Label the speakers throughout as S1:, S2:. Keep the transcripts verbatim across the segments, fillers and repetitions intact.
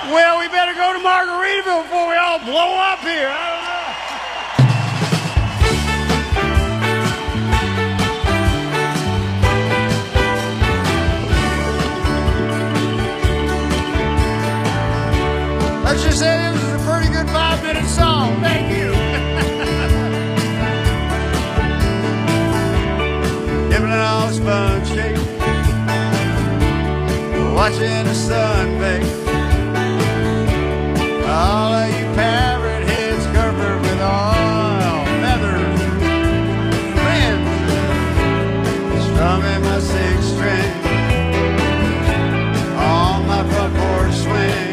S1: Well, we better go to Margaritaville before we all blow up here. I don't know. Let's just say this is a pretty good five-minute song. Thank you. Giving it all sponge cake, watching the sun bake. All of you parrot heads covered with oil, feathers, friends, strumming my six string on my front porch swing.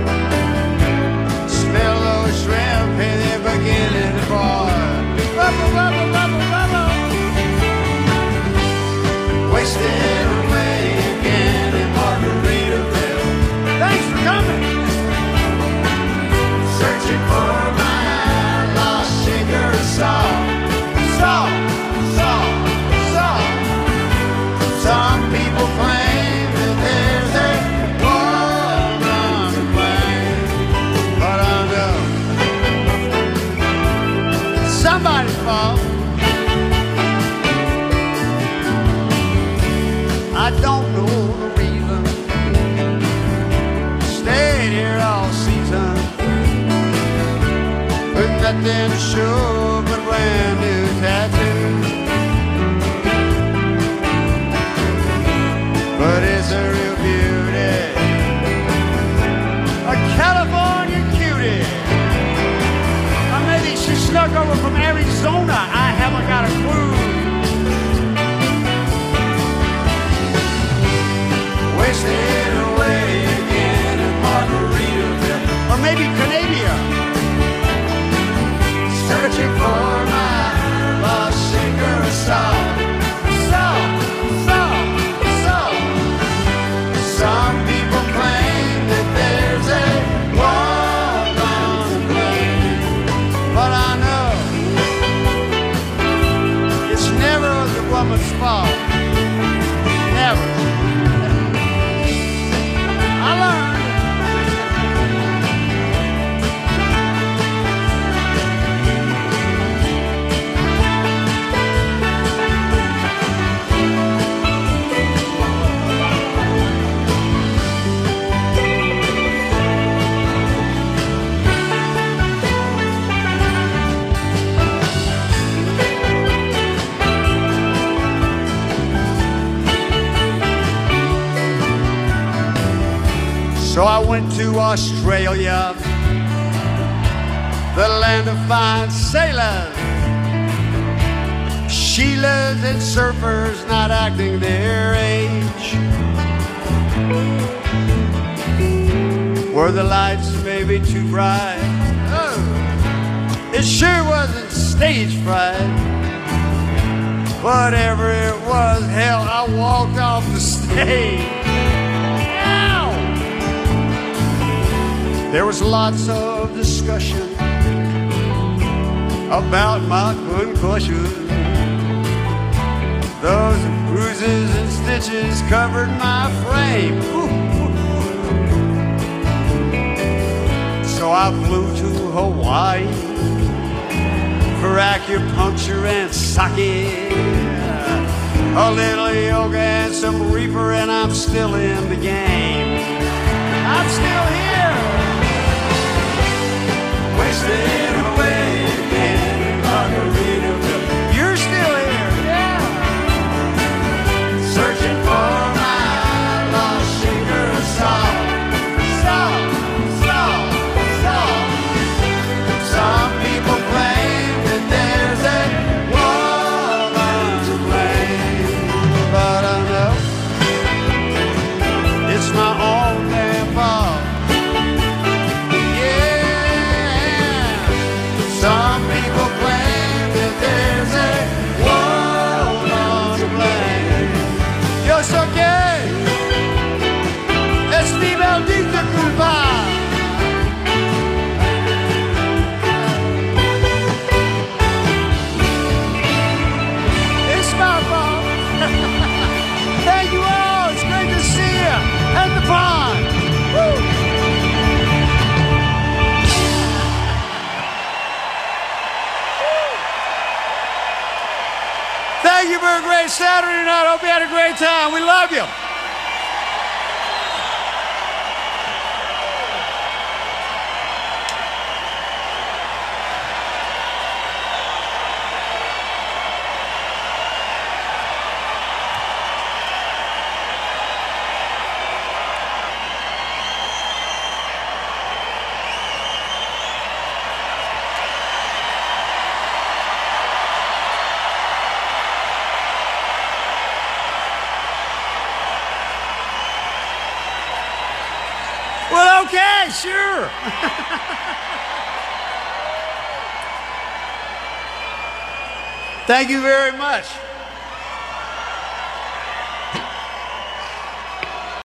S1: Smell those shrimp and they're beginning to boil. Bubble, bubble, bubble, bubble. Wasted away again in Margaritaville. Thanks for coming. Searching for my lost shaker of salt. Salt, salt, salt. Some people claim that there's a world under blame, but I know it's somebody's fault. I don't know the reason. Stayed here all season with nothing to show but a brand new tattoo. But it's a real beauty, a California cutie. Or maybe she snuck over from Arizona. I haven't got a clue. Wasted away again in Margaritaville, or maybe Canada, searching for my lost shaker of salt, salt, salt, salt. Some people claim that there's a world on the blame, but I know it's never the woman's fault, never. I learned. So I went to Australia, the land of fine sailors, Sheilas and surfers not acting their age, where the lights may be too bright. Oh, it sure wasn't stage fright. Whatever it was, hell, I walked off the stage. There was lots of discussion about my concussion. Those bruises and stitches covered my frame. Ooh, ooh, ooh. So I flew to Hawaii for acupuncture and sake, a little yoga and some reefer, and I'm still in the game. I'm still here. Wasted away again in Margaritaville. You're still here, yeah. Searching for my lost shaker of salt, salt, salt, salt. Some people claim that there's a woman to blame, but I know it's my own damn fault. you Saturday night. Hope you had a great time. We love you. Well, okay, sure. Thank you very much.